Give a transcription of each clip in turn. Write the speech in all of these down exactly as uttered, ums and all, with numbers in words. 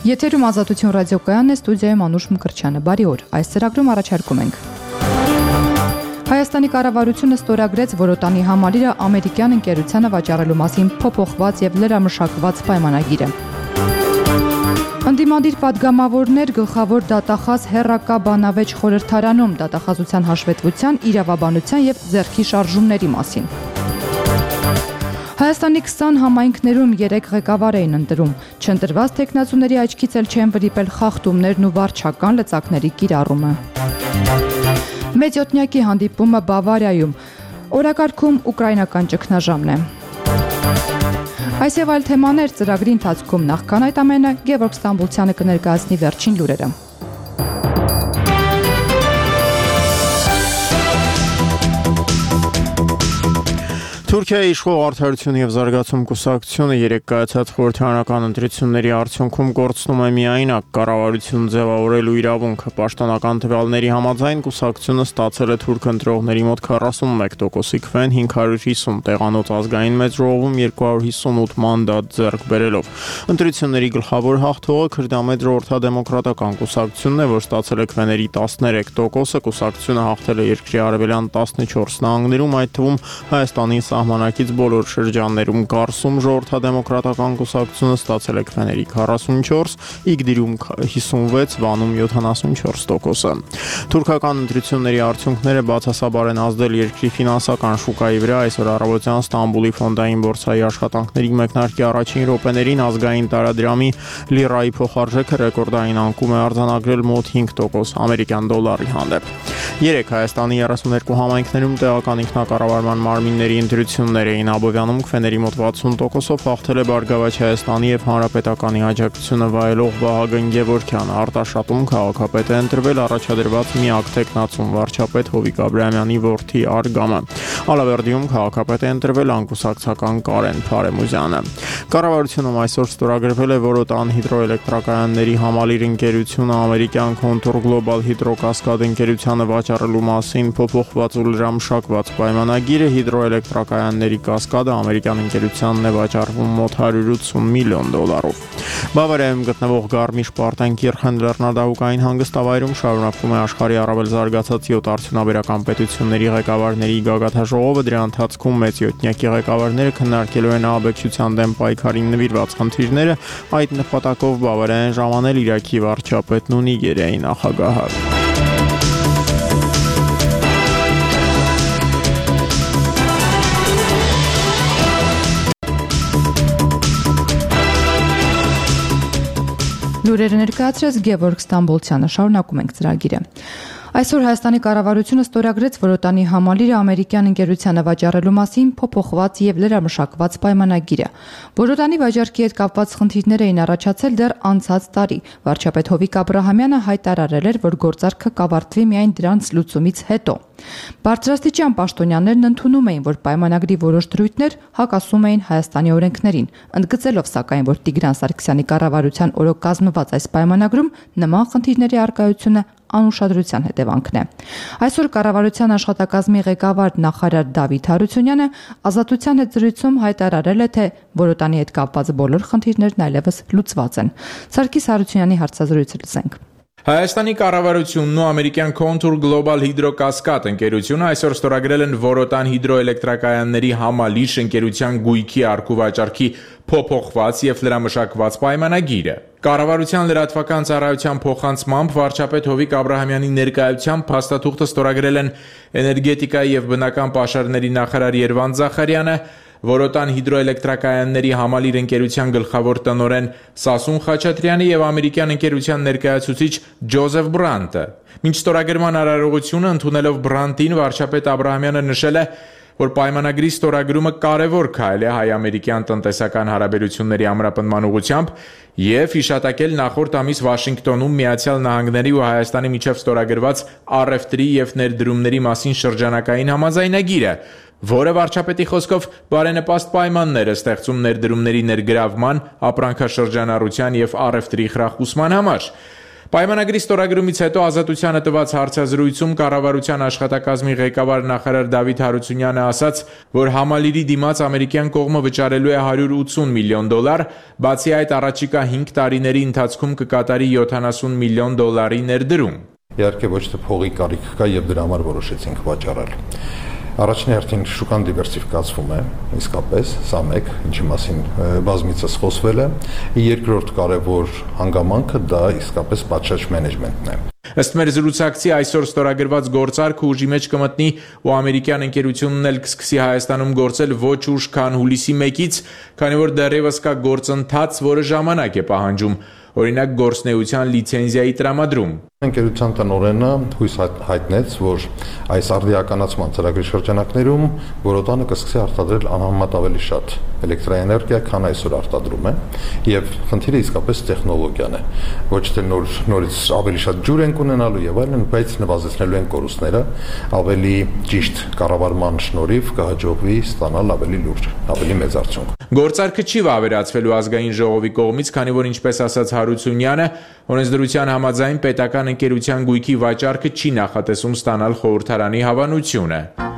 Եթերում Ազատություն ռադիոկայանն է, ստուդիայում Անուշ Մկրտչյանը։ Բարի օր։ Այս ծրագրում առաջարկում ենք. Հայաստանի կառավարությունը ստորագրեց Որոտանի համալիրը ամերիկյան ընկերությանը վաճառելու մասին փոփոխված եւ լրամշակված պայմանագիրը։ Ընդդիմադիր պատգամավորներ գլխավոր դատախազ հեռակա բանավեճ խորհրդարանում դատախազության հաշվետվության, իրավաբանության եւ ձեռքի շարժումների մասին։ Հայաստանի քսան համայնքներում երեք ղեկավար էին ընտրում, չընտրված տեխնացուների աչքից էլ չեն վրիպել խախտումներն ու վարչական լծակների կիրառումը։ Մեծյոտնյակի հանդիպումը Բավարիայում, օրակարգում ուկրաինական ճգնաժամն է։ Այս եւ այլ թեմաներ ծրագրի ընթացքում, նախքան այդ ամենը Գևորգ Ստամբուլցյանը կներկայացնի վերջին լուրերը։ Թուրքիայի իշխող Արդարություն և զարգացում կուսակցությունը երեկ կայացած խորհրդարանական ընտրությունների արդյունքում կորցնում է միայնակ կառավարություն ձևավորելու իրավունքը։ Պաշտոնական տվյալների համաձայն կուսակցությունը ստացել է թուրք ընտրողների մոտ քառասունմեկ տոկոսի քվեն հինգ հարյուր հիսուն տեղանոց ազգային մեծժողովում երկու հարյուր հիսունութ մանդատ ձեռք բերելով։ Ընտրությունների գլխավոր հաղթողը քրդամեծ ժողովրդադեմոկրատական կուսակցությունն է, որ ստացել է քվեների տասներեք տոկոսը։ Կուսակցությունը հաղթել է երկրի արևելյան տասնչորս նահանգներում, այդ թվում Հայաստանի Սահմանակից բոլոր շրջաններում Կարսում ժողովրդադեմոկրատական կուսակցությունը ստացել է քվեների քառասունչորս, Իգդիրում հիսունվեց, Վանում յոթանասունչորս տոկոսը։ Թուրքական ընտրությունների արդյունքները բացասաբար են ազդել երկրի ֆինանսական շուկայի վրա։ Այսօր առավոտյան Ստամբուլի ֆոնդային բորսայի աշխատանքների մեկնարկի առաջին րոպեներին ազգային տարադրամի լիրայի փոխարժեքը ռեկորդային անկում է արձանագրել մոտ հինգ տոկոս ամերիկյան դոլարի հանդեպ։ Երեկ Հայաստանի երեսուններկու համայնքներում տեղական ինքնակառավարման մարմինների ընտրություններ էին Աբովյանում քվեների մոտ վաթսուն տոկոսով հաղթել է Բարգավաճ Հայաստանի եւ Հանրապետականի աջակցությունը վայելող Վահագն Գևորգյանը։ Արտաշատում քաղաքապետ է ընտրվել առաջադրված միակ տեխնացուն վարչապետ Հովիկ Աբրահամյանի որդի Արգամը։ Ալավերդիում քաղաքապետ է ընտրվել անկուսակցական Կարեն Փարեմուզյանը։ Կառավարությունում այսօր ստորագրվել է Որոտան հիդրոէլեկտրակայանների համալիր ընկերությունը ամերիկյան Contour Global Hydro-Cascade ընկերությանը վաճառելու մասին փոփոխված ու լրամշակված պայմանագիրը։ Հիդրոէլեկտրակայանների կասկադը ամերիկյան ընկերությանն է վաճառվում մոտ հարյուր ութսուն միլիոն դոլարով։ Բավարիայում գտնվող Garmisch-Partenkirchen լեռնադահուկային հանգստավայրում շարունակվում է աշխարհի առավել զարգացած յոթ արդյունաբերական պետությունների ղեկավարների գագաթաժողովը։ Դրա ընթացքում մեծյոտնյակի ղեկավարները քննարկելու են ահաբեկչության դեմ պայքարին նվիրված խնդիրները։ Այդ նպատակով Բավարիան ժամանել Իրաքի վարչապետն ու Նիգերիայի նախագահը։ Լուրերը ներկայացրեց Գևորգ Ստամբուլցյանը։ Շարունակում ենք ծրագիրը։ Այսօր Հայաստանի կառավարությունը ստորագրեց Որոտանի համալիրը ամերիկյան ընկերությանը վաճառելու մասին փոփոխված եւ լրամշակված պայմանագիրը։ Որոտանի վաճառքի հետ կապված խնդիրներ էին առաջացել դեռ անցած տարի։ Վարչապետ Հովիկ Աբրահամյանը հայտարարել էր, որ գործարքը կավարտվի միայն դրանց լուծումից հետո։ Բարձրաստիճան պաշտոնյաներն ընդունում էին, որ պայմանագրի որոշ դրույթներ հակասում էին Հայաստանի օրենքներին, ընդգծելով սակայն, որ Տիգրան Սարգսյանի կառավարության օրոք կազմված այս պայմանագրում նման խնդիրների առկայությունը անուշադրության հետևանքն է։ Այսօր կառավարության աշխատակազմի ղեկավար նախարար Դավիթ Հարությունյանը Ազատության հետ զրույցում հայտարարել է, թե Որոտանի հետ կապված բոլոր խնդիրներն այլևս լուծված են։ Սարգիս Հարությունյանի հարցազրույցը լսենք։ Հայաստանի կառավարությունն ու ամերիկյան Contour Global Hydro-Cascade ընկերությունը այսօր ստորագրել են Որոտան հիդրոէլեկտրակայանների համալիր ընկերության գույքի առկու վաճառքի փոփոխված եւ լրամշակված պայմանագիրը։ Կառավարության լրատվական ծառայության փոխանցմամբ վարչապետ Հովիկ Աբրահամյանի ներկայությամբ փաստաթուղթը ստորագրել են էներգետիկայի եւ բնական պաշարների նախարար Երվանդ Զախարյանը, Որոտան հիդրոէլեկտրակայանների համալիր ընկերության գլխավոր տնօրեն Սասուն Խաչատրյանը եւ ամերիկյան ընկերության ներկայացուցիչ Ջոզեֆ Բրանտը։ Մինչ ստորագրման արարողությունը ընդունելով Բրանտին, վարչապետ Աբրահամյանը նշել է, որ պայմանագրի ստորագրումը կարևոր քայլ է հայ-ամերիկյան տնտեսական հարաբերությունների ամրապնդման ուղղությամբ եւ հիշատակել նախորդ ամիս Վաշինգտոնում Միացյալ Նահանգների ու Հայաստանի միջև ստորագրված առևտրի եւ ներդրումների մասին շրջանակային համաձայնագիրը, որը վարչապետի խոսքով բարենպաստ պայմաններ է ստեղծում ներդրումների ներգրավման, ապրանքաշրջանառության եւ առևտրի խրախուսման համար։ Պայմանագրի ստորագրումից հետո Ազատությանը տված հարցազրույցում կառավարության աշխատակազմի ղեկավար նախարար Դավիթ Հարությունյանը ասաց, որ համալիրի դիմաց ամերիկյան կողմը վճարելու է հարյուր ութսուն միլիոն դոլար, բացի այդ առաջիկա հինգ տարիների ընթացքում կկատարի յոթանասուն միլիոն դոլարի ներդրում։ Իհարկե ոչ թե փողի կարիք կա եւ դրա համար որոշեցինք վաճառել։ Առաջին հերթին շուկան դիվերսիֆիկացվում է, իսկապես, սա մեկ, ինչի մասին բազմիցս խոսվել է, երկրորդ կարևոր հանգամանքը դա իսկապես պատշաճ մենեջմենտն է։ Ըստ մեր զրուցակցի այսօր ստորագրված գործարքը ուժի մեջ կմտնի ու ամերիկյան ընկերությունն էլ կսկսի Հայաստանում գործել ոչ ուշ, քան հուլիսի մեկից, քանի որ դեռևս կա գործընթաց, որը ժամանակ է պահանջում, օրինակ գործնեության լիցենզիայի տրամադրում։ Ընկերության տնօրենը հույս հայտնեց, որ այս արդիականացման ծրագրի շրջանակներում Որոտանը կսկսի արտադրել անհամեմատ ավելի շատ էլեկտրաէներգիա, քան այսօր արտադրում է, եւ խնդիրը իսկապես տեխնոլոգիան է։ Ոչ թե նոր նորից ավելի շատ ջուր են ունենալու եւ այլն, բայց նվազեցնելու են կորուստները, ավելի ճիշտ կառավարման շնորհիվ կհաջողվի ստանալ ավելի լուրջ, ավելի մեծ արդյունք։ Գործարքը չի վավերացվելու ազգային ժողովի կողմից, քանի որ ինչպես ասաց Հարությունյանը, օրենսդրության համաձայն պետական ընկերության գույքի վաճառքը չի նախատեսում ստանալ խորհրդարանի հավանությունը։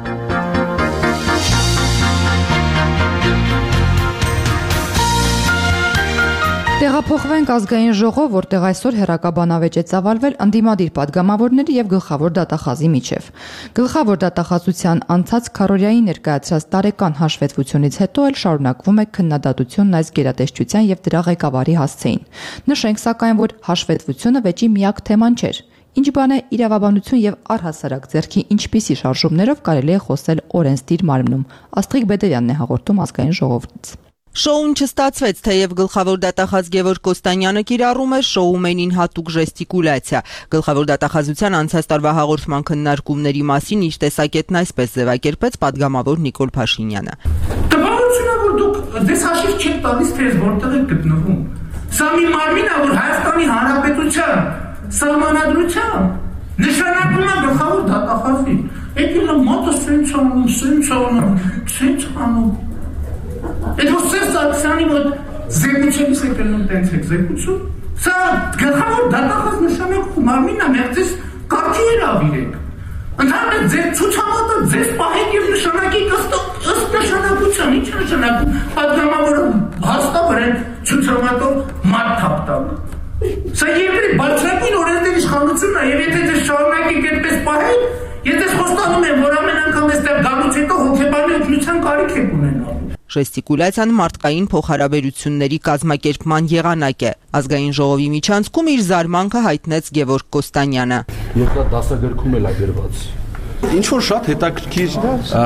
Տեղափոխվենք ազգային ժողով, որտեղ այսօր հերակաբանավեճ է ծավալվել ընդդիմադիր падգամավորների եւ գլխավոր դատախազի միջև։ Գլխավոր դատախազության անցած քառօրյայի ներկայացրած տարեկան հաշվետվությունից հետո էլ շարունակվում է քննադատությունն այս գերատեսչության եւ դրա ղեկավարի հասցեին։ Նշենք սակայն, որ հաշվետվությունը վեճի միակ թեման չէր։ Ինչ բան է իրավաբանություն եւ առհասարակ ձեռքի ինչպիսի շարժումներով կարելի է խոսել օրենսդիր մարմնում։ Աստղիկ Բեդերյանն է հաղորդում ազգային ժողովից։ Շոուն չստացվեց, թեև գլխավոր դատախազ Գևորգ Կոստանյանը կիրառում էր շոումենին հատուկ ժեստիկուլյացիա։ Գլխավոր դատախազության անցած տարվա հաղորդման քննարկումների մասին իր տեսակետն այսպես ձևակերպեց падգամավոր Նիկոլ Փաշինյանը։ Տպավորությունն է, որ դուք դες հաշիվ չեք տալիս, թե որտեղ եք գտնվում։ Սա մի մարմին է, որ Հայաստանի Հանրապետության սահմանադրությամբ նշանակում է գլխավոր դատախազին։ Եկել է մոտը սենց անում, սենց անում, սենց անում։ Այդ որ Սերժ Սարգսյանի մոտ զեկուցելիս եք ելնում տենց եք զեկուցում, սա գլխավոր դատախազ նշանակում մարմինն է, մեր ձեզ կարգի հրավիրեք։ Ընդհանրապես ձեր ցուցամատը ձեզ պահեք եւ նշանակեք ըստ նշանակության, ինչ նշանակում, падգամավորը հաստատ վրան ցուցամատով մատ թափ տալ։ Սա երկրի բարձրագույն օրենսդիր իշխանությունն է, եւ եթե ձեզ շարունակեք այդպես պահել, ես ձեզ խոստանում եմ, որ ամեն անգամ այստեղ գալուց հետո հոգեբանի օգնության կարիք եք ունենալու։ Ժեստիկուլյացիան մարդկային փոխհարաբերությունների կազմակերպման եղանակ է։ Ազգային ժողովի միջանցքում իր զարմանքը հայտնեց Գևորգ Կոստանյանը։ Եվ դա դասագրքում էլ է գրված։ Ինչ որ շատ հետաքրքիր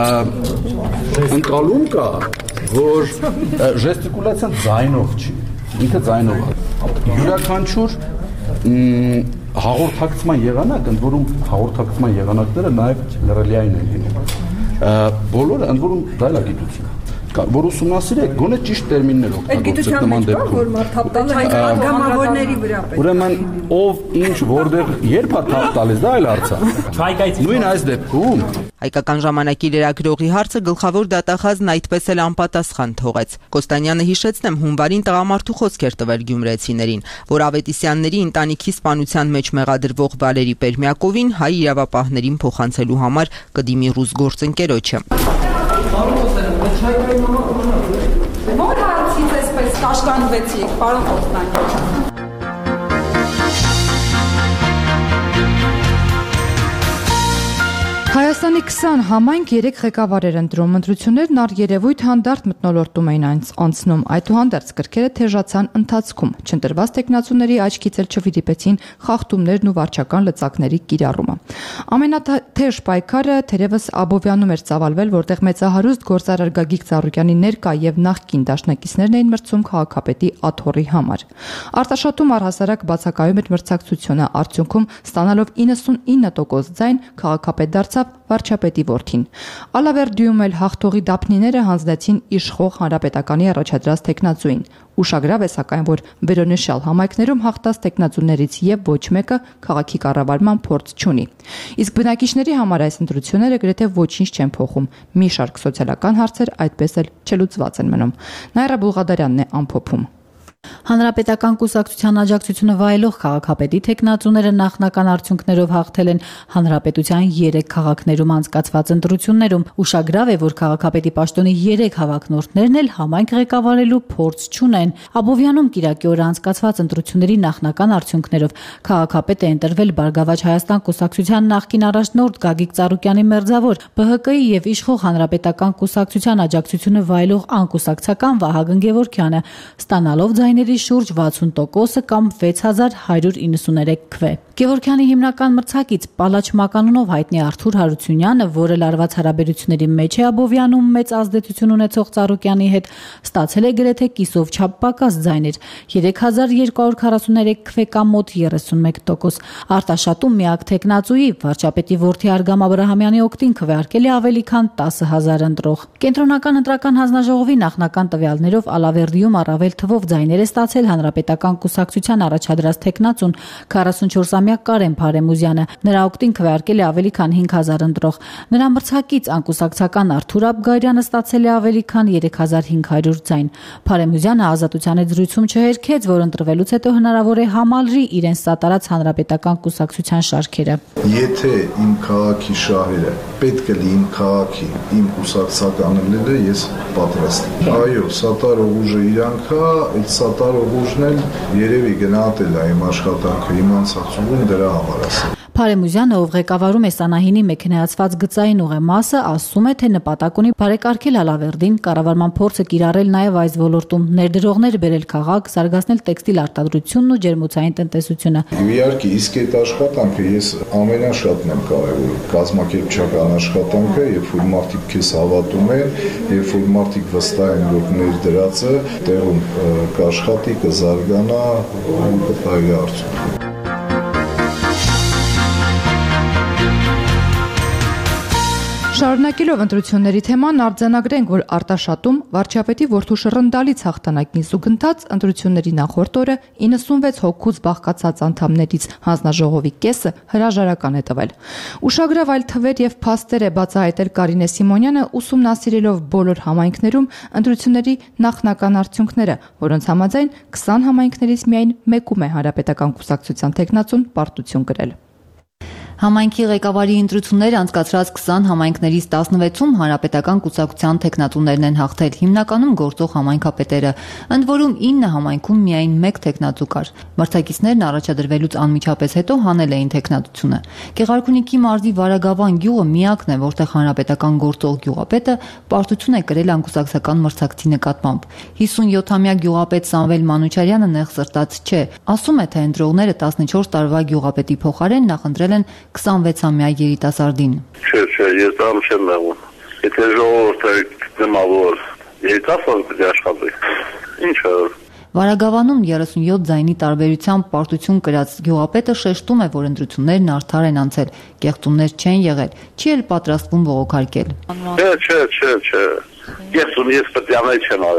ընկալում կա, որ ժեստիկուլյացիան ձայնով չի, ինքը ձայնով է։ Յուրաքանչյուր հաղորդակցման եղանակ, ընդ որում հաղորդակցման եղանակները նաև լրելիային են լինում։ Բոլորը ընդ որում դա էլ է գիտություն։ Որ ուսումնասիրեք, գոնե ճիշտ տերմիններ օգտագործեք նման դեպքում։ Ուրեմն ով ինչ որտեղ երբ է թափ տալիս, դա էլ հարց է։ Նույն այս դեպքում Հայկական ժամանակի լրագրողի հարցը գլխավոր դատախազն այդպես էլ անպատասխան թողեց։ Կոստանյանը հիշեցնեմ հունվարին տղամարդու խոսք էր տվել գյումրեցիներին, որ Ավետիսյանների ընտանիքի սպանության մեջ մեղադրվող Վալերի Պերմյակովին հայ իրավապահներին փոխանցելու համար կդիմի ռուս գործընկերոջը։ Որ հարցից այսպես կաշկանդվեցիք, պարոն Կոստանյան։ Հայաստանի քսան համայնք երեք ղեկավար էր ընտրում, ընտրություններն առերևույթ հանդարտ մթնոլորտում էին անցնում, այդուհանդերձ կրքերը թեժացան ընթացքում, չընտրված տեխնացուների աչքից էլ չվիրիպեցին խախտումներն ու վարչական լծակների կիրառումը։ Ամենաթեժ պայքարը թերևս Աբովյանում էր ծավալվել, որտեղ մեծահարուստ գործարար Գագիկ Ծառուկյանի ներկա եւ նախկին դաշնակիցներն էին մրցում քաղաքապետի աթոռի համար։ Արտաշատում առհասարակ բացակայում էր մրցակցությունը, արդյունքում ստանալով իննսունինը տոկոս ձայն քաղաքապետ դարձավ վարչապետի որդին։ Ալավերդիում էլ հաղթողի դափնիները հանձնեցին իշխող հանրապետականի առաջադրած տեխնացուին։ Ուշագրավ է սակայն, որ վերոնշյալ համայնքներում հաղթած տեխնացուներից եւ ոչ մեկը քաղաքի կառավարման փորձ չունի։ Իսկ բնակիչների համար այս ընտրությունները գրեթե ոչինչ չեն փոխում։ Մի շարք սոցիալական հարցեր այդպես էլ չլուծված են մնում։ Նաիրա Բուլղադարյանն է ամփոփում։ Հանրապետական կուսակցության աջակցությունը վայելող քաղաքապետի թեկնածուները նախնական արդյունքներով հաղթել են հանրապետության երեք քաղաքներում անցկացված ընտրություններում։ Ուշագրավ է, որ քաղաքապետի պաշտոնի երեք հավակնորդներն էլ համայնք ղեկավարելու փորձ չունեն։ Աբովյանում կիրակի օրը անցկացված ընտրությունների նախնական արդյունքներով քաղաքապետ է ընտրվել Բարգավաճ Հայաստան կուսակցության նախկին առաջնորդ Գագիկ Ծառուկյանի մերձավոր, Բ Հ Կ-ի եւ Իշխող հանրապետական կուսակցության աջակցությունը վայելող անկուսակցական Վահագն Գևորգյանը, ստանալով ձայների շուրջ վաթսուն տոկոսը կամ վեց հազար հարյուր իննսուներեք քվե։ Գևորգյանի հիմնական մրցակից Պալաչ մականունով հայտնի Արթուր Հարությունյանը, որը լարված հարաբերությունների մեջ է Աբովյանում մեծ ազդեցություն ունեցող Ծառուկյանի հետ, ստացել է գրեթե կիսով չափ պակաս ձայներ՝ երեք հազար երկու հարյուր քառասուներեք քվե կամ մոտ երեսունմեկ տոկոս։ Արտաշատում միակ թեկնածուի վարչապետի որդի Արգամ Աբրահամյանի օգտին քվեարկել է ավելի քան տասը հազար ընտրող։ Կենտրոնական ընտրական հանձնաժողովի նախնական տվյալներով Ալավերդիում առավել թվով ձայներ է ստացել հանրապետական կուսակցության առաջադրած թեկնածուն քառասունչորսամյա Կարեն Փարեմուզյանը։ Նրա օգտին քվեարկել է ավելի քան հինգ հազար ընտրող։ Նրա մրցակից անկուսակցական Արթուր Աբգայրյանը ստացել է ավելի քան երեք հազար հինգ հարյուր ձայն։ Փարեմուզյանը ազատության հետ զրույցում չհերքեց, որ ընտրվելուց հետո հնարավոր է համալրի իրենց սատարած հանրապետական կուսակցության շարքերը։ Եթե իմ քաղաքի շահերը պետք է լինի իմ քաղաքի, իմ կուսակցականները, ես պատրաստ եմ։ Այո, սատարող ուժը իրանք է, այդ սատարող ուժն էլ երևի գնահատել է իմ աշխատանքը, իմ անցածուղին դրա համար ասել։ Փարեմուզյանը, ով ղեկավարում է Սանահինի մեքենայացված գծային ուղեմասը, ասում է, թե նպատակ ունի բարեկարգել Ալավերդին, կառավարման փորձը կիրառել նաև այս ոլորտում, ներդրողներ բերել քաղաք, զարգացնել տեքստիլ արտադրությունն ու ջերմոցային տնտեսությունը։ Իհարկե, իսկ այդ աշխատանքը ես ամենաշատն եմ կարևորում, կազմակերպչական աշխատանքը, երբ որ մարդիկ քեզ հավատում են, երբ որ մարդիկ վստահ են, որ ներդրածը տեղում կաշխատի, կզարգանա ու կտայի արդյունք։ Շարունակելով ընտրությունների թեման, արձանագրենք, որ Արտաշատում վարչապետի որդու շռնդալից հաղթանակին զուգընթաց ընտրությունների նախորդ օրը իննսունվեց հոգուց բաղկացած անդամներից հանձնաժողովի կեսը հրաժարական է տվել։ Ուշագրավ այլ թվեր եւ փաստեր է բացահայտել Կարինե Սիմոնյանը, ուսումնասիրելով բոլոր համայնքներում ընտրությունների նախնական արդյունքները, որոնց համաձայն քսան համայնքներից միայն մեկում է հանրապետական կուսակցության թեկնածուն պարտություն կրել։ Համայնքի ղեկավարի ընտրություններ անցկացրած քսան համայնքներից տասնվեցում հանրապետական կուսակցության թեկնածուներն են հաղթել, հիմնականում գործող համայնքապետերը, ընդ որում ինը համայնքում միայն մեկ թեկնածու կար։ Մրցակիցներն առաջադրվելուց անմիջապես հետո հանել էին թեկնածությունը։ Գեղարքունիքի մարզի Վարագավան գյուղը միակն է, որտեղ հանրապետական գործող գյուղապետը պարտություն է կրել անկուսակցական մրցակցի նկատմամբ։ հիսունյոթամյա գյուղապետ Սամվել Մանուչարյանը նեղ սրտած չէ, ասում է, թե ընտրողները տասնչորս տարվա գյուղապետի փոխարեն նախընտրել են քսանվեցամյա երիտասարդին։ Չէ, չէ, ես դրամ չեմ մեղում։ Եթե ժողովուրդը գտնա, որ երիտասարդ պետք է աշխատի, ինչ է։ Վարագավանում երեսունյոթ ձայնի տարբերությամբ պարտություն կրած գյուղապետը շեշտում է, որ ընտրություններն արդար են անցել, կեղծումներ չեն եղել, չի էլ պատրաստվում բողոքարկել։ Չէ, չէ, չէ, չէ։ Կեղծում ես պետք է անել չեմ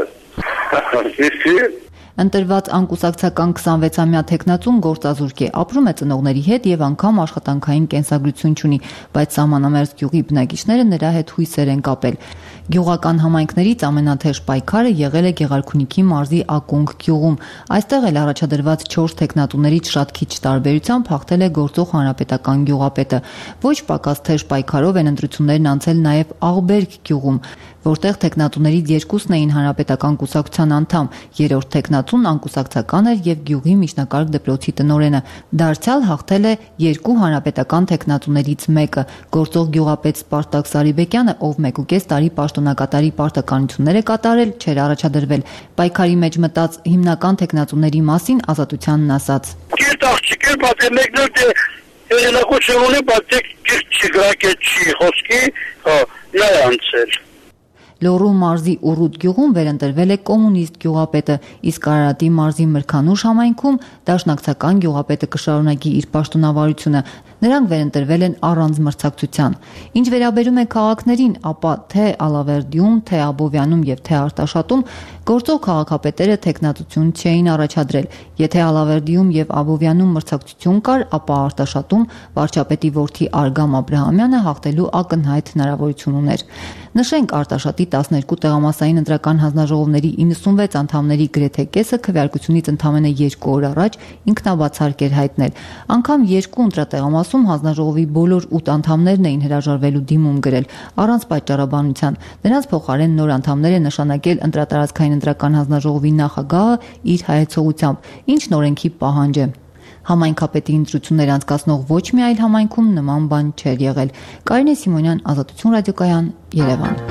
արել։ Ընտրված անկուսակցական քսանվեցամյա թեկնածուն գործազուրկ է, ապրում է ծնողների հետ եւ անգամ աշխատանքային կենսագրություն չունի, բայց սահմանամերձ գյուղի բնակիչները նրա հետ հույսեր են կապել։ Գյուղական համայնքներից ամենաթեժ պայքարը եղել է Գեղարքունիքի մարզի Ակունք գյուղում։ Այստեղ էլ առաջադրված չորս թեկնածուներից շատ քիչ տարբերությամբ հաղթել է գործող հանրապետական գյուղապետը։ Ոչ պակաս թեժ պայքարով են ընտրություններն անցել նաեւ Աղբերք գյուղում, որտեղ թեկնածուներից երկուսն էին հանրապետական կուսակցության անդամ, երրորդ թեկնածուն անկուսակցական էր եւ գյուղի միջնակարգ դպրոցի տնօրենը։ Դարձյալ հաղթել է երկու հանրապետական թեկնածուներից մեկը, գործող գյուղապետ Սպարտակ Սարիբեկյանը, ով մեկուկես տարի պաշտոնակատարի պարտականություններ է կատարել, չէր առաջադրվել։ Պայքարի մեջ մտած հիմնական թեկնածուների մասին Ազատությանն ասաց. Կերտ աղջիկ է, բայց մեկն էլ թե հեղինակություն ունի, բայց կերտ չգրակե չի խոսքի, նա է անցել։ Լոռու մարզի Ուռուտ գյուղում վերընտրվել է կոմունիստ գյուղապետը, իսկ Արարատի մարզի Մրգանուշ համայնքում դաշնակցական գյուղապետը կշարունակի իր պաշտոնավարությունը։ Նրանք վերընտրվել են առանց մրցակցության։ Ինչ վերաբերում է քաղաքներին, ապա թե Ալավերդիում, թե Աբովյանում եւ թե Արտաշատում գործող քաղաքապետերը թեկնածություն չէին առաջադրել։ Եթե Ալավերդիում եւ Աբովյանում մրցակցություն կար, ապա Արտաշատում վարչապետի որդի Արգամ Աբրահամյանը հաղթելու ակնհայտ հնարավորություն ուներ։ Նշենք, Արտաշատի տասներկու տեղամասային ընտրական հանձնաժողովների իննսունվեց անդամների գրեթե կեսը քվեարկությունից ընդամենը երկու օր առաջ ինքնաբացարկ էր հայտնել։ Անգամ երկու ընտրատեղամասում հանձնաժողովի բոլոր ութ անդամներն էին հրաժարվելու դիմում գրել առանց պատճառաբանության։ Նրանց փոխարեն նոր անդամներ են նշանակել ընտրատարածքային ընտրական հանձնաժողովի նախագահը իր հայեցողությամբ, ինչն օրենքի պահանջ է։ Համայնքապետի ընտրություններ անցկացնող ոչ մի այլ համայնքում նման բան չէր եղել։ Կարինե Սիմոնյան, Ազատություն ռադիոկայան, Երևան։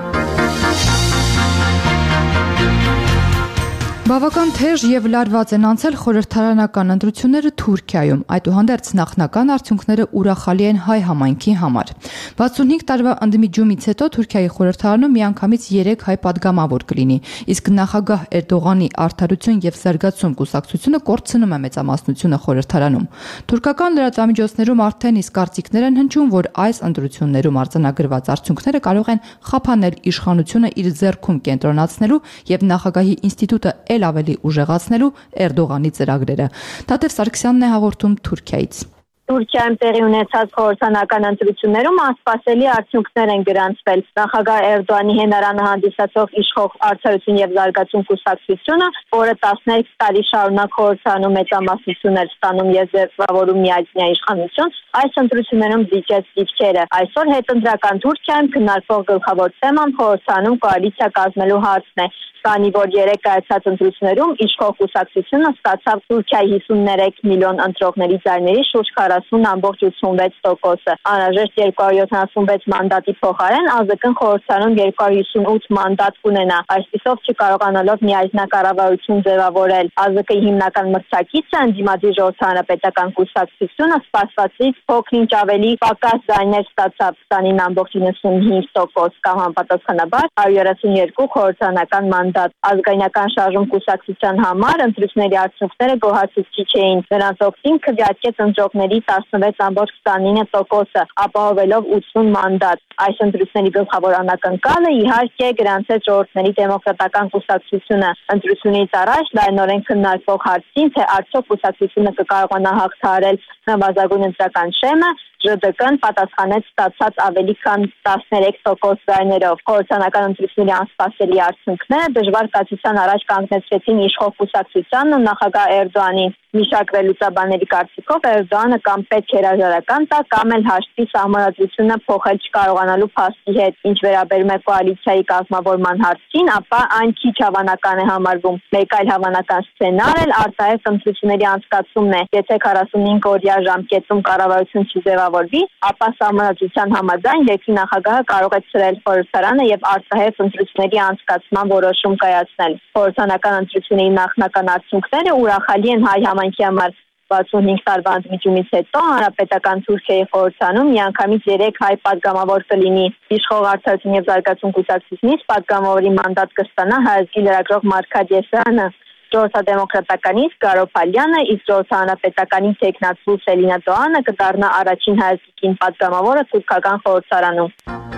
Բավական թեժ եւ լարված են անցել խորհրդարանական ընտրությունները Թուրքիայում։ Այդուհանդերձ նախնական արդյունքները ուրախալի են հայ համայնքի համար։ վաթսունհինգ տարվա ընդդիմիջումից հետո Թուրքիայի խորհրդարանում միանգամից երեք հայ падգամավոր կլինի, իսկ նախագահ Էրդողանի Արդարություն եւ զարգացում կուսակցությունը կորցնում է մեծամասնությունը խորհրդարանում։ Թուրքական լրատվամիջոցներում արդեն իսկ կարծիքներ են հնչում, որ այս ընտրություններում արձանագրված արդյունքները կարող են խափանել իշխանությունը իր ձեռքում կենտրոնացնելու եւ նախագահի ինստիտուտը էլ ավելի ուժեղացնելու Էրդողանի ծրագրերը։ Տաթև Սարգսյանն է հաղորդում Թուրքիայից։ Թուրքիայում տեղի ունեցած խորհրդարանական ընտրություններում անսպասելի արդյունքներ են գրանցվել։ Նախագահ Էրդողանի հենարանը հանդիսացող իշխող Արդարություն եւ զարգացում կուսակցությունը, որը տասներկու տարի շարունակ խորհրդարանում մեծամասնություն էր ստանում եւ ձևավորում միայնյա իշխանություն, այս ընտրություններում զիջեց դիրքերը։ Այսօր հետընտրական Թուրքիայում քննարկվող գլխավոր թեման խորհրդարանում կոալիցիա կազմելու հարցն է։ Քանի որ երեք կայացած ընտրություններում իշխող կուսակցությունը ստացավ Թուրքիայի հիսուններեք միլիոն ընտրողների ձայների շուրջ քառասուն ամբողջ ութսունվեց տոկոսը։ Անհրաժեշտ երկու հարյուր յոթանասունվեց մանդատի փոխարեն ԱԶԿ-ն խորհրդարանում երկու հարյուր հիսունութ մանդատ կունենա, այսպիսով չկարողանալով միայնակառավարություն ձևավորել։ ԱԶԿ-ի հիմնական մրցակիցը ընդդիմադիր ժողովրդարանապետական կուսակցությունը սպասվածից փոքր-ինչ ավելի պակաս ձայներ ստացավ քսանինը ամբողջ իննսունհինգ տոկոս կամ համապատասխանաբար հարյուր երեսունյոթ խորհրդարանական մանդատ։ Ազգայնական շարժում կուսակցության համար ընտրությունների արդյունքները գոհացուցիչ չէին։ Նրանց օգտին քվեարկեց ընտրողների տասնվեց ամբողջ քսանինը տոկոսը, ապահովելով ութսուն մանդատ։ Այս ընտրությունների գլխավոր անակնկալը իհարկե գրանցեց ժողովրդների դեմոկրատական կուսակցությունը։ Ընտրությունից առաջ լայնորեն քննարկվող հարցին, թե արդյոք կուսակցությունը կկարողանա հաղթահարել նվազագույն ընտրական շեմը, ԺԴԿ-ն պատասխանեց ստացած ավելի քան տասներեք տոկոս ձայներով։ Խորհրդարանական ընտրությունների անսպասելի արդյունքները դժվար կացության առաջ կանգնեցրեցին իշխող կուսակցությանն ու նախագահ Էրդողանին։ Մի շարք վերլուծաբանների կարծիքով Էրդողանը կամ պետք է հրաժարական տա, կամ էլ հաշտի սահմանադրությունը փոխել չկարողանալու փաստի հետ։ Ինչ վերաբերում է կոալիցիայի կազմավորման հարցին, ապա այն քիչ հավանական է համարվում։ Մեկ այլ հավանական սցենար էլ արտահերթ ընտրությունների անցկացումն է։ Եթե քառասունհինգ օրյա ժամկետում կառավարություն չձևավորվի, ապա սահմանադրության համաձայն երկրի նախագահը կարող է ցրել խորհրդարանը եւ արտահերթ ընտրությունների անցկացման որոշում կայացնել։ Խորհրդարանական ընտրությունների նախնական արդյունքները ուրախալի են հայ համայնքի համար։ վաթսունհինգ տարվա ընդմիջումից հետո հանրապետական Թուրքիայի խորհրդարանում միանգամից երեք հայ падգամավոր կլինի։ Իշխող Արդարություն եւ զարգացում կուսակցությունից падգամավորի մանդատ կստանա հայազգի լրագրող Մարգարիտ Եսայանը, Ժողովրդադեմոկրատականից Գարո Փալյանը, իսկ Ժողովրդարանապետականի տեխնացու Սելինա Տոյանը կդառնա առաջին հայազգի կին падգամավորը թուրքական խորհրդարանում։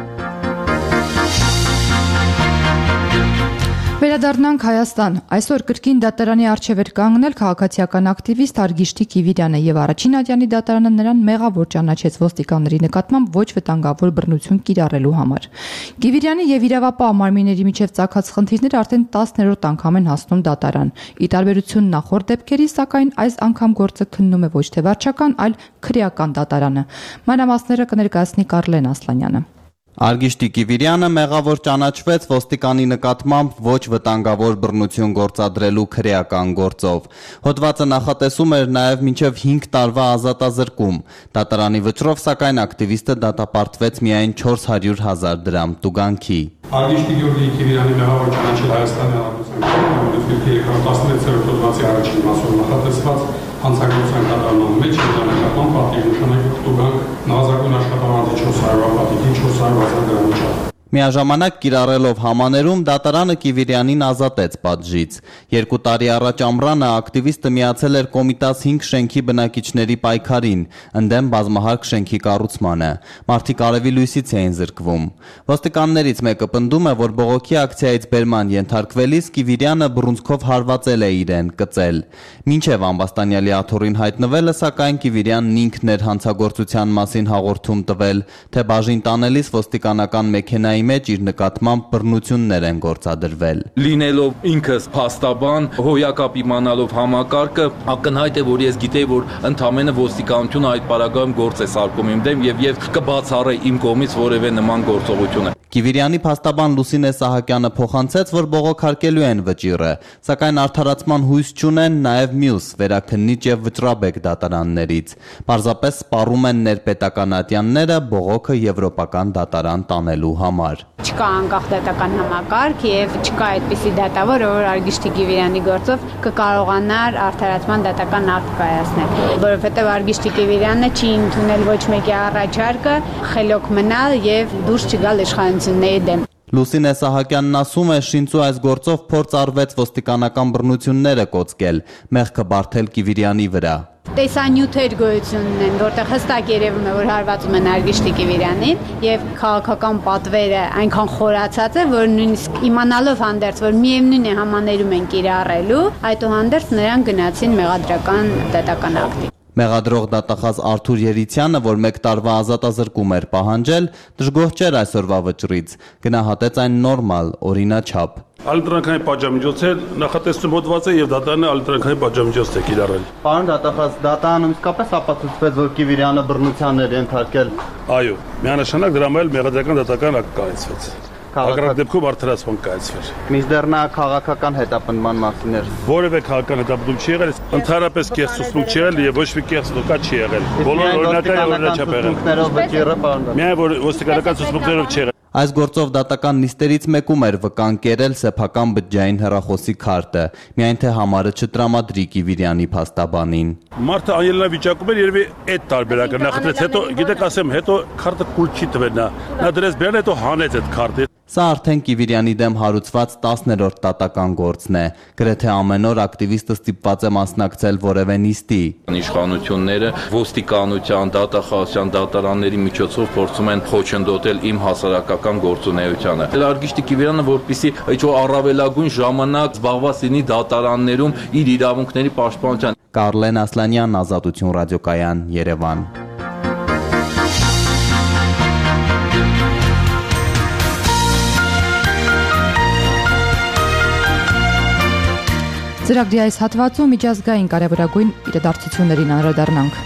Վերադառնանք Հայաստան։ Այսօր կրկին դատարանի առջև էր կանգնել քաղաքացիական ակտիվիստ Արգիշտի Կիվիրյանը եւ առաջին ատյանի դատարանը նրան մեղավոր ճանաչեց ոստիկանների նկատմամբ ոչ վտանգավոր բռնություն կիրառելու համար։ Կիվիրյանի եւ իրավապահ մարմինների միջև ծագած խնդիրները արդեն տասներորդ անգամ են հասնում դատարան։ Ի տարբերություն նախորդ դեպքերի, սակայն այս անգամ գործը քննում է ոչ թե վարչական, այլ քրեական դատարանը։ Մանրամասները կներկայացնի Կարլեն Ասլանյանը։ Արգիշտի Կիվիրյանը մեղավոր ճանաչվեց ոստիկանի նկատմամբ ոչ վտանգավոր բռնություն գործադրելու քրեական գործով։ Հոդվածը նախատեսում էր նաև մինչև հինգ տարվա ազատազրկում։ Դատարանի վճռով, սակայն ակտիվիստը դատապարտվեց միայն չորս հարյուր հազար դրամ տուգանքի։ Արգիշտի Գյորգի Կիվիրյանի մեղավոր ճանաչել Հայաստանի Հանրապետության տասնվեցերորդ հոդվածի առաջին մասով նախատեսված հանցագործության կատարման մեջ նկատմամբ պատիվ նշանակի տուգանք նվազագույն աշխատավարձի չորս հարյուր ապատիկի չորս հարյուր հազար դրամի չափ։ Միաժամանակ կիրառելով համաներում դատարանը Կիվիրյանին ազատեց պատժից։ Երկու տարի առաջ ամռանը ակտիվիստը միացել էր Կոմիտաս հինգ շենքի բնակիչների պայքարին, ընդդեմ բազմահարկ շենքի կառուցմանը։ Մարդիկ արևի լույսից էին զրկվում։ Ոստիկաններից մեկը պնդում է, որ բողոքի ակցիայից բերման ենթարկվելիս Կիվիրյանը բռունցքով հարվածել է իրեն, կծել։ Մինչև ամբաստանյալի աթոռին հայտնվելը, սակայն Կիվիրյանն ինքն էր հանցագործության մասին հաղորդում տվել, թե բաժին տանելիս ոստիկանական մեքենայի Ուկրաինայի մեջ իր նկատմամբ բռնություններ են գործադրվել։ Լինելով ինքս փաստաբան, հոյակապ իմանալով համակարգը, ակնհայտ է, որ ես գիտեի, որ ընդամենը ոստիկանությունը այդ պարագայում գործ է սարքում իմ դեմ եւ եւ կբացառե իմ կողմից որևէ նման գործողությունը։ Կիվիրյանի փաստաբան Լուսինե Սահակյանը փոխանցեց, որ բողոքարկելու են վճիռը, սակայն արդարացման հույս չունեն նաև մյուս վերաքննիչ եւ վճռաբեկ դատարաններից։ Պարզապես սպառում են ներպետական ատյանները բողոքը եվրոպական դատարան տանելու համար։ Չկա անկախ դատական համակարգ եւ չկա այդպիսի դատավոր, որ Արգիշտի Կիվիրյանի գործով կկարողանար արդարացման դատական ակտ կայացնել, որովհետեւ Արգիշտի Կիվիրյանը չի ընդունել ոչ մեկի առաջարկը խելոք մնալ եւ դուրս չգալ իշխանությունների դեմ։ Լուսինե Սահակյանն ասում է, Շինցու այս գործով փորձ արվեց ոստիկանական բռնությունները կոծկել, մեղքը բարթել Կիվիրյանի վրա։ Տեսանյութեր գոյություն ունեն, որտեղ հստակ երևում է, որ հարվածում են Արգիշտի Կիվիրյանին եւ քաղաքական պատվերը այնքան խորացած է, որ նույնիսկ իմանալով հանդերձ, որ միևնույն է համաներում են կիրառելու, այդուհանդերձ նրանք գնացին մեղադրական դատական ակտի։ Մեղադրող դատախազ Արթուր Երիցյանը, որ մեկ տարվա ազատազրկում էր պահանջել, դժգոհ չէր այսօրվա վճռից, գնահատեց այն նորմալ, օրինաչափ։ Ալտրանքային պատժամիջոցներ նախատեսում հոդված է եւ դատարանը ալտրանքային պատժամիջոց է կիրառել։ Պարոն դատախազ, դատարանում իսկապես ապացուցվեց, որ Կիվիրյանը բռնությանն էր ենթարկել։ Այո, միանշանակ դրա մեջ մեղադրական դատական ակտ կայացվեց։ Հակառակ դեպքում արդարացման կայացվեր։ Մինչդեռ նա քաղաքական հետապնդման մասին էր։ Որևէ քաղաքական հետապնդում չի եղել, ընդհանրապես կեղծուցում չի եղել եւ ոչ մի կեղծուկա չի եղել։ Բոլոր օրինակային օրինաչափ եղել։ Միայն որ ոստիկանական ցուցմունքներով չի եղել։ Այս գործով դատական նիստերից մեկում էր վկան կերել սեփական բջջային հեռախոսի քարտը, միայն թե համարը չտրամադրի Կիվիրյանի փաստաբանին։ Մարդը անելնա վիճակում էր երևի այդ տարբերակը նախընտրեց, հետո գիտեք ասեմ, հետո քարտը կուլ չի տվել նա։ Նա դրեց բերան, հետո հանեց այդ քարտը։ Սա արդեն Կիվիրյանի դեմ հարուցված տասներորդ դատական գործն է։ Գրեթե ամեն օր ակտիվիստը ստիպված է մասնակցել որևէ նիստի։ Իշխանությունները ոստիկանության, դատախազության, դատարանների միջոցով փորձում են խոչընդոտել իմ հասարակական գործունեությանը։ Արգիշտի Կիվիրյանը, որպեսզի այո առավելագույն ժամանակ զբաղված լինի դատարաններում իր իրավունքների պաշտպանության։ Կարլեն Ասլանյան, Ազատություն ռադիոկայան, Երևան։ Ծրագրի այս հատվածում միջազգային կարևորագույն իրադարձություններին անդրադառնանք։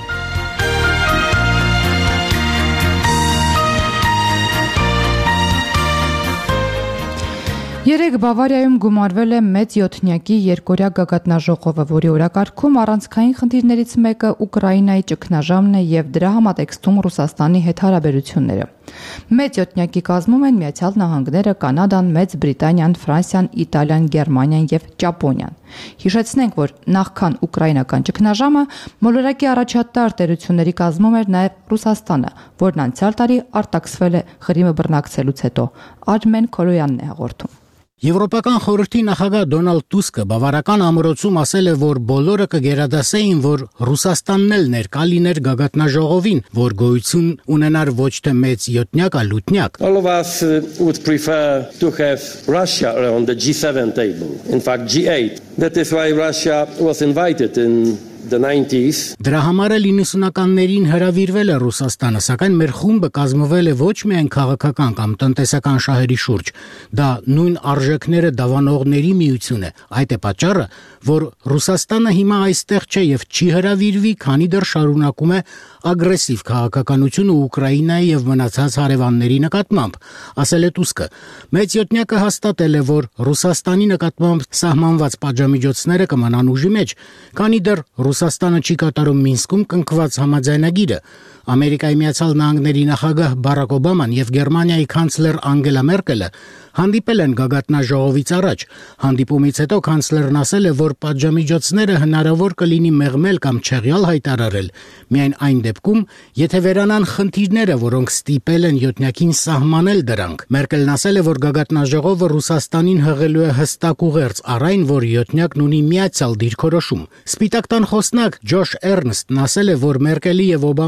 Երեկ Բավարիայում գումարվել է մեծ յոթնյակի երկօրյա գագաթնաժողովը, որի օրակարգում առանցքային խնդիրներից մեկը Ուկրաինայի ճգնաժամն է եւ դրա համատեքստում Ռուսաստանի հետ հարաբերությունները։ Մեծ յոթնյակի կազմում են Միացյալ Նահանգները, Կանադան, Մեծ Բրիտանիան, Ֆրանսիան, Իտալիան, Գերմանիան եւ Ճապոնիան։ Հիշեցնենք, որ նախքան ուկրաինական ճգնաժամը մոլորակի առաջատար տերությունների կազմում էր նաեւ Ռուսաստանը, որն անցյալ տարի արտաքսվել է Ղրիմը բռնակցելուց հետո։ Արմեն Քոլոյանն է հաղորդում։ Եվրոպական խորհրդի նախագահ Դոնալդ Տուսկը բավարարական ամրոցում ասել է, որ բոլորը կգերադասեին, որ Ռուսաստանն էլ ներկա լիներ գագաթնաժողովին, որ գոյություն ունենար ոչ թե մեծ յոթնյակ, այլ ութնյակ։ All of us would prefer to have Russia around the G seven table. In fact, G eight. That is why Russia was invited in the nineties. Դրա համար էլ իննսունականներին հրավիրվել է Ռուսաստանը, սակայն մեր խումբը կազմվել է ոչ միայն քաղաքական կամ տնտեսական շահերի շուրջ, դա նույն արժեքները դավանողների միություն է։ Այդ է պատճառը, որ Ռուսաստանը հիմա այստեղ չէ եւ չի հրավիրվի, քանի դեռ շարունակում է ագրեսիվ քաղաքականությունը Ուկրաինայի եւ մնացած հարևանների նկատմամբ, ասել է Տուսկը։ Մեծ յոթնյակը հաստատել է, որ Ռուսաստանի նկատմամբ սահմանված պատժամիջոցները կմնան ուժի մեջ, քանի դեռ Ռուսաստանը չի կատարում Մինսկում կնքված համաձայնագիրը։ Ամերիկայի Միացյալ Նահանգների նախագահ Բարակ Օբաման եւ Գերմանիայի կանցլեր Անգելա Մերկելը հանդիպել են գագաթնաժողովից առաջ։ Հանդիպումից հետո կանցլերն ասել է, որ պատժամիջոցները հնարավոր կլինի մեղմել կամ չեղյալ հայտարարել միայն այն դեպքում, եթե վերանան խնդիրները, որոնք ստիպել են յոթնյակին սահմանել դրանք։ Մերկելն ասել է, որ գագաթնաժողովը Ռուսաստանին հղելու է հստակ ուղերձ առ այն, որ յոթնյակն ունի միացյալ դիրքորոշում։ Սպիտակ տան խոսնակ Ջոշ Էրնստն ասել է, որ Մերկելի եւ Օբամայի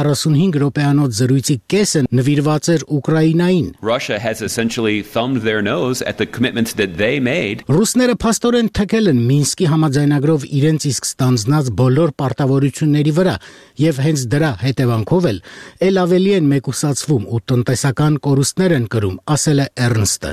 քառասունհինգ րոպեանոց զրույցի կեսը նվիրված էր Ուկրաինային։ Russia has essentially thumbed their nose at the commitments that they made. Ռուսները փաստորեն թքել են Մինսկի համաձայնագրով իրենց իսկ ստանձնած բոլոր պարտավորությունների վրա եւ հենց դրա հետևանքով էլ ել ավելի են մեկուսացվում ու տնտեսական կորուստներ են կրում, ասել է Էրնստը։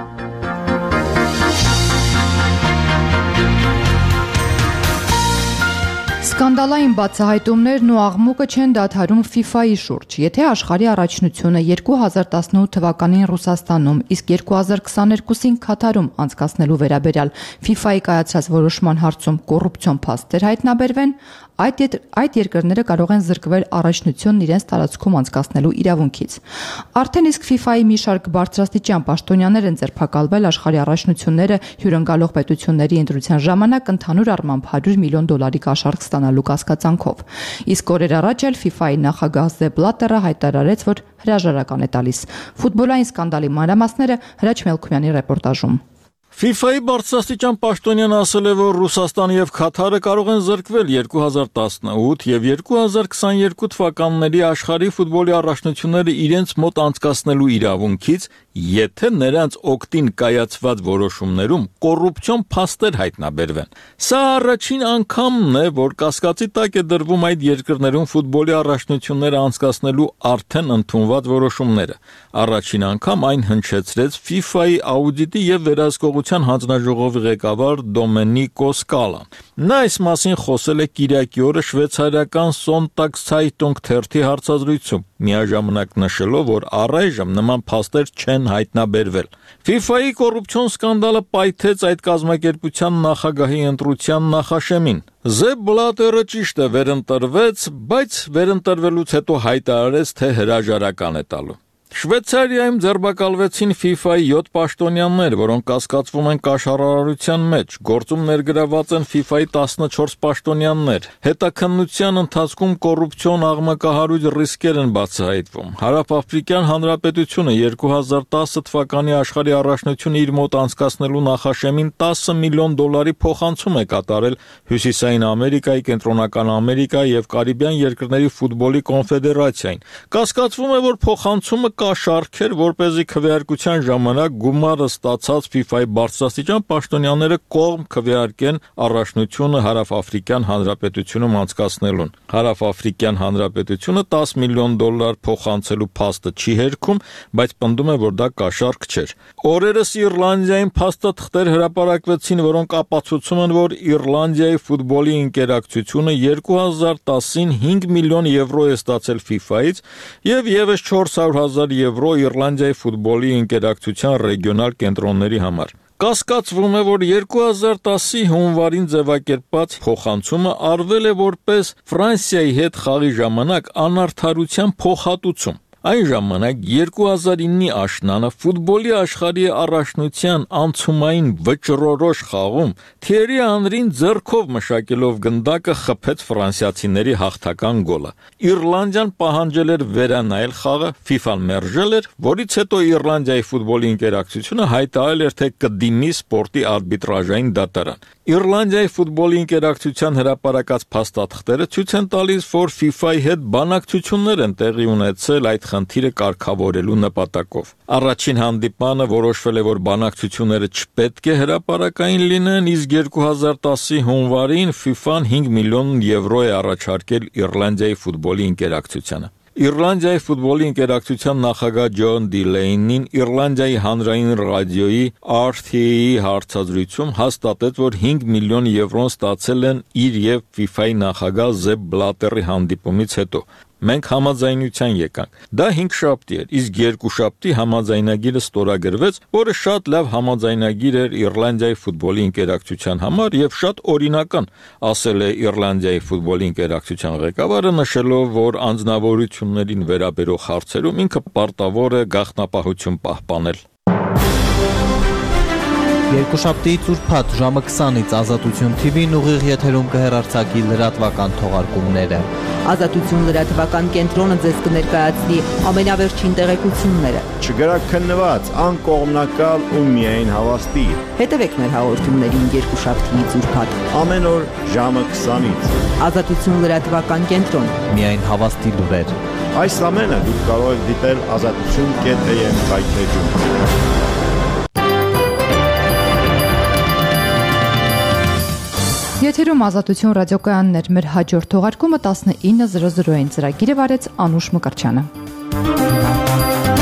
Սկանդալային բացահայտումներն ու աղմուկը չեն դադարում FIFA-ի շուրջ։ Եթե աշխարհի առաջնությունը երկու հազար տասնութ թվականին Ռուսաստանում, իսկ երկու հազար քսաներկուսին Քաթարում անցկացնելու վերաբերյալ FIFA-ի կայացրած որոշման հարցում կոռուպցիոն փաստեր հայտնաբերվեն, այդ ետ, այդ երկրները կարող են զրկվել առաջնությունն իրենց տարածքում անցկացնելու իրավունքից։ Արդեն իսկ FIFA-ի մի շարք բարձրաստիճան պաշտոնյաներ են ձերբակալվել աշխարհի առաջնությունները հյուրընկալող պետությունների ընտրության ժամանակ ընդհանուր առմամբ հարյուր միլիոն դոլարի կաշառք ստանալու կասկածանքով։ Իսկ օրեր առաջ էլ FIFA-ի նախագահ Սեփ Բլատերը հայտարարեց, որ հրաժարական է տալիս։ Ֆուտբոլային սկանդալի մանրամասները Հրաչ Մելքումյանի ռեպորտաժում։ FIFA-ի բարձրաստիճան պաշտոնյան ասել է, որ Ռուսաստանը եւ Քաթարը կարող են զրկվել երկու հազար տասնութ եւ երկու հազար քսաներկու թվականների աշխարհի ֆուտբոլի առաջնությունները իրենց մոտ անցկացնելու իրավունքից, եթե նրանց օգտին կայացված որոշումներում կոռուպցիոն փաստեր հայտնաբերվեն։ Սա առաջին անգամն է, որ կասկածի տակ է դրվում այդ երկրներում ֆուտբոլի առաջնությունները անցկացնելու արդեն ընդունված որոշումները։ Առաջին անգամ այն հնչեցրեց FIFA-ի աուդիտի եւ վերահսկողության հանձնաժողովի ղեկավար Դոմենիկո Սկալան։ Նա այս մասին խոսել է Կիրակի օրը շվեյցարիական Sonntagszeitung թերթի հարցազրույցում, միաժամանակ նշելով, որ առայժմ նման փաստեր չեն հայտնաբերվել։ FIFA-ի կոռուպցիոն սկանդալը պայթեց այդ կազմակերպության նախագահի ընտրության նախաշեմին։ Սեփ Բլատերը ճիշտ է վերընտրվեց, բայց վերընտրվելուց հետո հայտարարեց, թե հրաժարական է տալու։ Շվեյցարիայում ձերբակալվեցին FIFA-ի յոթ պաշտոնյաներ, որոնք կասկածվում են կաշառարարության մեջ։ Գործում ներգրաված են FIFA-ի տասնչորս պաշտոնյաներ։ Հետաքննության ընթացքում կոռուպցիոն աղմկահարույց ռիսկեր են բացահայտվում։ Հարավաֆրիկյան Հանրապետությունը երկու հազար տասը թվականի աշխարհի առաջնությունը իր մոտ անցկացնելու նախաշեմին տասը միլիոն դոլարի փոխանցում է կատարել Հյուսիսային Ամերիկայի, Կենտրոնական Ամերիկայի եւ Կարիբյան երկրների ֆուտբոլի կոնֆեդերացիային։ Կասկածվում է, որ փոխանցումը կաշառք էր, որպեսզի քվեարկության ժամանակ գումարը ստացած FIFA-ի բարձրաստիճան պաշտոնյաները կողմ քվեարկեն առաջնությունը Հարավաֆրիկյան Հանրապետությունում անցկացնելուն։ Հարավաֆրիկյան Հանրապետությունը տասը միլիոն դոլար փոխանցելու փաստը չի հերքում, բայց պնդում է, որ դա կաշառք չէր։ Օրերս Իռլանդիայում փաստաթղթեր հրապարակվեցին, որոնք ապացուցում են, որ Իռլանդիայի ֆուտբոլի ինկերակցությունը երկու հազար տասին հինգ միլիոն եվրո է ստացել FIFA-ից եւ եւս չորս հարյուր հազար եվրո Իռլանդիայի ֆուտբոլի ինկերակցության ռեգիոնալ կենտրոնների համար։ Կասկածվում է, որ երկու հազար տասի հունվարին ձևակերպված փոխանցումը արվել է որպես Ֆրանսիայի հետ խաղի ժամանակ անարդարության փոխհատուցում։ Այն ժամանակ երկու հազար իննի աշնանը ֆուտբոլի աշխարհի առաջնության անցումային վճռորոշ խաղում Թիերի Անրին ձեռքով մշակելով գնդակը խփեց ֆրանսիացիների հաղթական գոլը։ Իռլանդիան պահանջել էր վերանայել խաղը, FIFA-ն մերժել էր, որից հետո Իռլանդիայի ֆուտբոլի ինկերակցությունը հայտարարել էր, թե կդիմի սպորտի արբիտրաժային դատարան։ Իռլանդիայի ֆուտբոլի ինկերակցության հրապարակած փաստաթղթերը ցույց են տալիս, որ FIFA-ի հետ բանակցություններ են տեղի ունեցել այդ խնդիրը կարգավորելու նպատակով։ Առաջին հանդիպանը որոշվել է, որ բանակցությունները չպետք է հրապարակային լինեն, իսկ երկու հազար տասի հունվարին FIFA-ն հինգ միլիոն եվրո է առաջարկել Իռլանդիայի ֆուտբոլի ինկերակցությանը։ Իռլանդիայի ֆուտբոլի ինկերակցության նախագահ Ջոն Դիլեյնին Իռլանդիայի հանրային ռադիոյի R T A-ի հարցազրույցում հաստատեց, որ հինգ միլիոն եվրոն ստացել են իր եւ FIFA-ի նախագահ Սեփ Բլատերի հանդիպումից հետո։ Մենք համաձայնության եկանք։ Դա հինգշաբթի էր, իսկ երկուշաբթի համաձայնագիրը ստորագրվեց, որը շատ լավ համաձայնագիր էր Իռլանդիայի ֆուտբոլի ինկերակցության համար եւ շատ օրինական, ասել է Իռլանդիայի ֆուտբոլի ինկերակցության ղեկավարը, նշելով, որ անձնավորություններին վերաբերող հարցերում ինքը պարտավոր է գաղտնապահություն պահպանել։ Երկուշաբթիից ուրբաթ ժամը քսանից Ազատություն թի վին ուղիղ եթերում կհեռարձակի լրատվական թողարկումները։ Ազատություն լրատվական կենտրոնը ձեզ կներկայացնի ամենավերջին տեղեկությունները։ Չգրաքննված, անկողմնակալ ու միայն հավաստի։ Հետևեք մեր հաղորդումներին երկուշաբթիից ուրբաթ ամեն օր ժամը քսանից։ Ազատություն լրատվական կենտրոն։ Միայն հավաստի լուրեր։ Այս ամենը դուք կարող եք դիտել ազատություն կետ էյ էմ հայտնեջում։ Եթերում Ազատություն ռադիոկայաններ, մեր հաջորդ թողարկումը տասնինը զրո զրոյին ծրագիրը վարեց Անուշ Մկրտչյանը։